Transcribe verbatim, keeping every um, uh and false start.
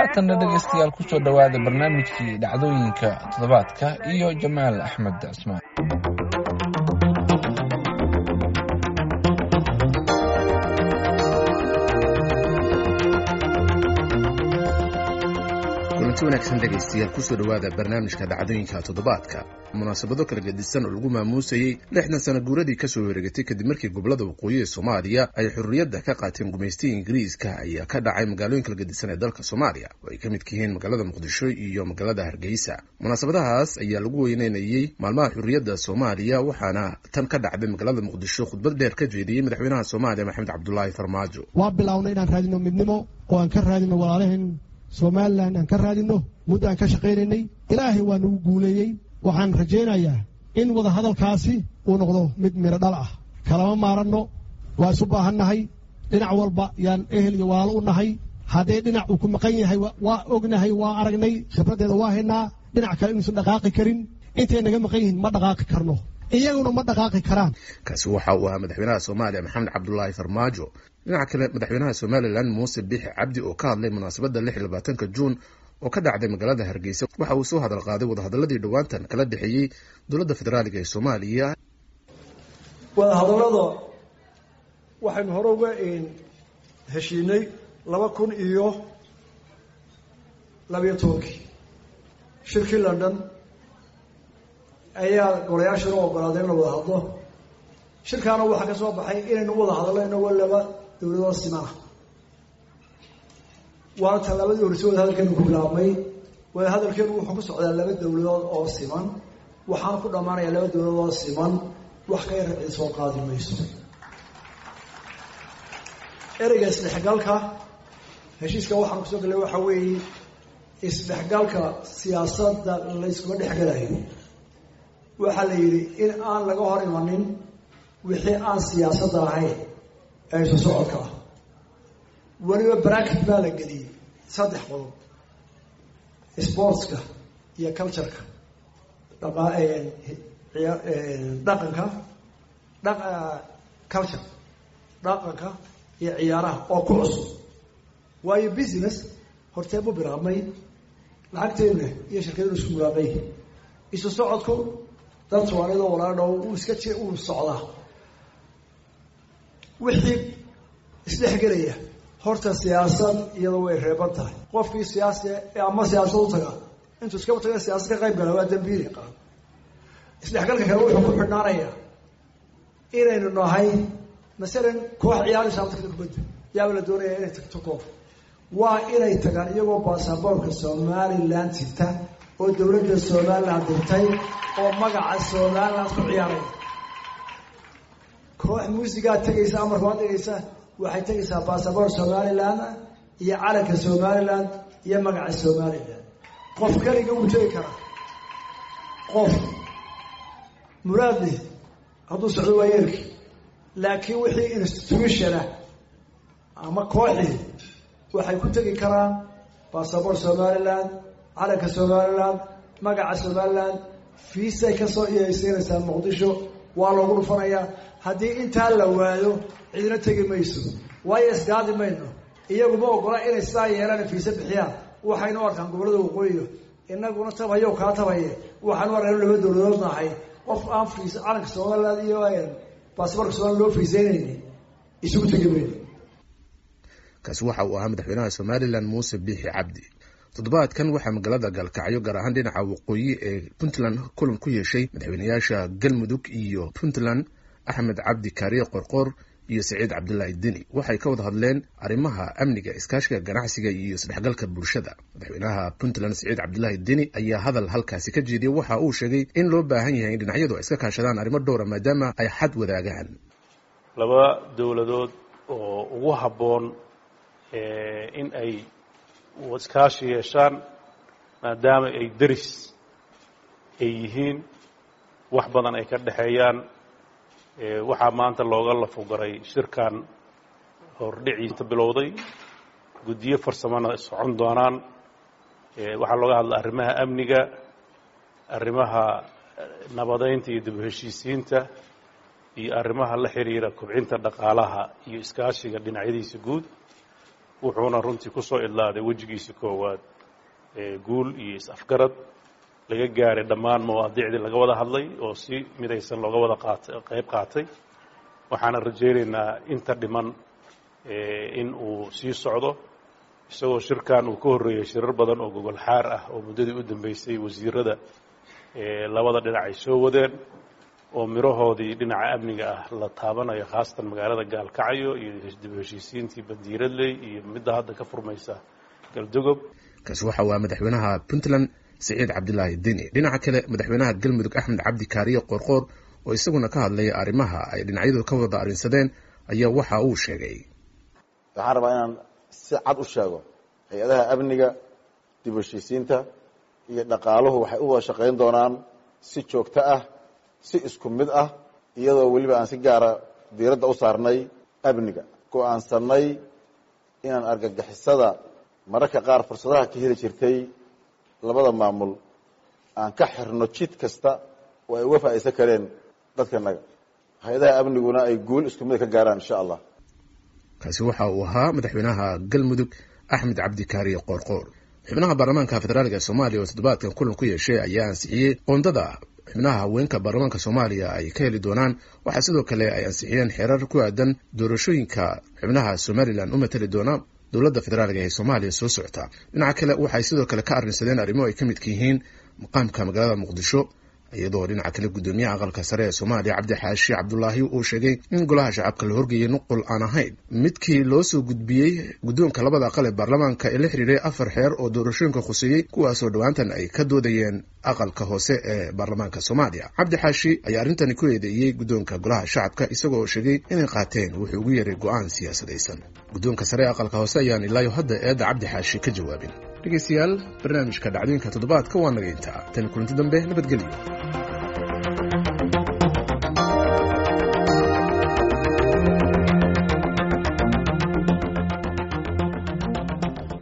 haatanna dhegaystayaal ku soo dhowaada barnaamijkii dhacdooyinka toddobaadka iyo Jamaal Axmed Cismaan. kulanti wanaagsan dhegaystayaal ku soo dhowaada barnaamijka dhacdooyinka toddobaadka. munaasabado kala gedisan oo lagu maamuusayay lixdan sano guuradii ka soo wareegatay kadib markii gobolada waqooyi ee Soomaaliya ay xurriyadda ka qaateen gumaystiga Ingiriiska ayaa ka dhacay magaalooyin kala gedisan ee dalka Soomaaliya oo ay ka mid yihiin magaalada Muqdisho iyo magaalada Hargeysa. munaasabadahaas ayaa lagu weyneynayay maalmaha xurriyadda Soomaaliya waxaana tan ka dhacday magaalada Muqdisho khudbad dheer ka jeediyay madaxweynaha Soomaaliya Maxamed Cabdullaahi Farmaajo. waa bilownay inaan raadino midnimo oo aan ka raadino walaalaheen Soomaaliland aan ka raadino muddo aan ka shaqeynay ilaahay waa nagu guuleeyay. waxaan rajaynayaa in wada hadalkaasi uu noqdo mid miro dhal ah. kalama maaranno waa isu baahannahay dhinac walba yaan ehel iyo walaalo u nahay. haddee dhinac uu ku maqan yahay waa ognahay waa aragnay khibraddeeda waa haynaa. dhinac kale inuusan dhaqaaqi karin intay naga maqan yihiin ma dhaqaaqi karno iyaguna ma dhaqaaqi karaan. kaasi waxa uu ahaa madaxweynaha Soomaaliya Maxamed Cabdullaahi Farmaajo. dhinaca kale madaxweynaha Somaliland Muuse Biixi Cabdi oo ka hadlay munaasabadda lix iyo labaatanka Juun oo ka dhacday magaalada Hargeysa waxa uu soo hadal qaaday wadahadaladii dhawaantan kala dhexeeyay dowladda federaaliga ee Soomaaliya. wadahadalada waxaynu hore uga heshiinay laba kun iyo labiyo tobankii shirkii London ayaa golayaashana ogolaaday in la wada hadlo. shirkaana waxaa ka soo baxay inaynu wada hadalno inagoo laba dowladood siman ah. waana tallaabadii horreysay wada hadalkeenu ku bilaabmay. wada hadalkeenu wuxuu ku socdaa laba dowladood oo siman waxaana ku dhammaanayaa laba dowladood oo siman wax ka yar cid soo qaadi mayso. ereyga isdhexgalka heshiiska waxaan kusoo galay waxa weeye isdhexgalka siyaasadda layskuma dhexgalayo. waxaa la yidhi in aan laga hor imanin wixii aan siyaasadda ahayn ee isu socodka ah. weliba bracket baa la geliyey saddex qodob: sportska iyo cultureka, dhaqanka culture dhaqanka iyo ciyaaraha oo ku cusub. waayo business hortee bu bilaabmay lacagteeduna iyo shirkaduna isku bilaabmay. isu socodku dad Soomaalida walaalo uu iska jir uu socdaa. wixii isdhexgelaya horta siyaasad iyadoo way reeban tahay. qofkii siyaasi ama siyaasad u taga intuu iska taga siyaasad ka qayb gala waa dambiil qaan. isdhexgalka kale wuxuu ku xidhnaanayaa inaynu nahay masalan koox ciyaari saabta kubadda yaa la doonayaa inay tagto koox waa inay tagaan iyagoo baasaboorka Somaliland sita oo dowladda Somaliland dirtay oo magaca Somaliland ku ciyaaray. koox muusiga tagaysa ama ruwaad tagaysa waxay tagaysaa baasaboor Somaliland iyo calanka Somaliland iyo magaca Somaliland. qof kaliya uu tagi kara qof muraadi hadduu socdo waayelki laakiin wixii institution ama kooxi waxay ku tagi karaan baasaboor Somaliland, calanka Somaliland, magaca Somaliland. fiisay ka soo iibsanaysaa Muqdisho waa loogu dhufanayaa. haddii intaa la waayo cidina tagi mayso waayo isgaadi mayno. iyagu ma ogola inay sidaa yeelaan fiisa bixiyaan. waxaynu arkaan gobolada waqooyi inaguna tabayo ka tabaye waxaanu arkaan laba dowladood nahay. qof aan fiisa calanka Somaliland iyo baasaboorka Somaliland loo fiisaynaynin isugu tagi mayno. kaasi waxa uu ahaa madaxweynaha Somaliland Muuse Biixi Cabdi. toddobaadkan waxaa magaalada Galkacyo gaar ahaan dhinaca waqooyi ee Puntland kulan ku yeeshay madaxweynayaasha Galmudug iyo Puntland Axmed Cabdi Kaariye Qorqor iyo Saciid Cabdullaahi Deni. waxay ka wada hadleen arrimaha amniga, iskaashiga ganacsiga iyo isdhexgalka bulshada. madaxweynaha Puntland Saciid Cabdullaahi Deni ayaa hadal halkaasi ka jeediyay. waxa uu sheegay in loo baahan yahay in dhinacyadu ay iska kaashadaan arrimo dhowr ah maadaama ay xad wadaagaan. laba dowladood oo ugu habboon in ay iskaashi yeeshaan maadaama ay deris ay yihiin wax badan ay ka dhexeeyaan. waxaa maanta looga lafogaray shirkan hordhiciisa bilowday guddiyo farsamana socon doonaan. waxaa looga hadla arrimaha amniga, arrimaha nabadeynta iyo dib u heshiisiinta iyo arrimaha la xiriira kobcinta dhaqaalaha iyo iskaashiga dhinacyadiisa guud. wuxuuna runtii ku soo idlaaday wejigiisii koowaad guul iyo is-afgarad laga gaaray dhammaan mawaadiicdii laga wada hadlay oo si midaysan looga wada qaatay qayb qaatay waxaana rajaynaynaa inta dhiman in uu sii socdo isagoo shirkan uu ka horreeyey shirar badan oo gogol xaar ah oo muddadii u dambeysay wasiirada labada dhinac ay soo wadeen oo mirahoodii dhinaca amniga ah la taabanayo khaasatan magaalada gaalkacyo iyo dib u heshiisiintii bandiiradley iyo midda hadda ka furmaysa galdogob kaasi waxa uu madaxweynaha Puntland Siciid Cabdilaahi Deni. dhinaca kale madaxweynaha Galmudug Axmed Cabdi Kaariye Qorqoor oo isaguna ka hadlay arrimaha ay dhinacyadu ka wada arrinsadeen ayaa waxa uu sheegay waxaan rabaa inaan si cad u sheego hay'adaha amniga dib u heshiisiinta iyo dhaqaaluhu waxay u wada shaqayn doonaan si joogto ah si isku mid ah iyadoo weliba aan si gaara diiradda u saarnay amniga go'aansanay inaan argagixisada mararka qaar fursadaha ka heli jirtay labada maamul aan ka xirno jid kasta oo ay uga faa'iideysan kareen dadkanaga hay'adaha amniguna ay guul isku mid ka gaaraan insha Allah. kaasi waxa uu ahaa madaxweynaha Galmudug Axmed Cabdi Kaariye Qorqoor. xubnaha baarlamaanka federaalka Soomaaliya oo toddobaadkan kulan ku yeeshay ayaa ansixiyay qoondada xubnaha haweenka baarlamaanka Soomaaliya ay ka heli doonaan. waxaa sidoo kale ay ansixiyeen xeerar ku aadan doorashooyinka xubnaha Somaliland u matali doona dowladda federaalka ee Soomaaliya soo socota. dhinaca kale waxay sidoo kale ka arrinsadeen arrimo ay ka mid yihiin maqaamka magaalada Muqdisho iyadoo dhinaca kale gudoomiyaha aqalka sare ee Soomaaliya Cabdi Xaashi Cabdullaahi uu sheegay in golaha shacabka la horgeeyay nuqul aan ahayn midkii loo soo gudbiyey gudoonka labada aqal ee baarlamaanka ee la xiriiray afar xeer oo doorashooyinka khuseeyay kuwaas oo dhawaantan ay ka doodayeen aqalka hoose ee baarlamaanka Soomaaliya. Cabdi Xaashi ayaa arrintan ku eedeeyay gudoonka golaha shacabka isagoo sheegay inay qaateen wuxuu ugu yeeray go'aan siyaasadeysan. gudoonka sare ee aqalka hoose ayaan ilaa hadda eeda Cabdi Xaashi ka jawaabin. dhegeystayaal barnaamijka dhacdooyinka toddobaadka waa naga intaa tan kulanti dambe nabadgelyo.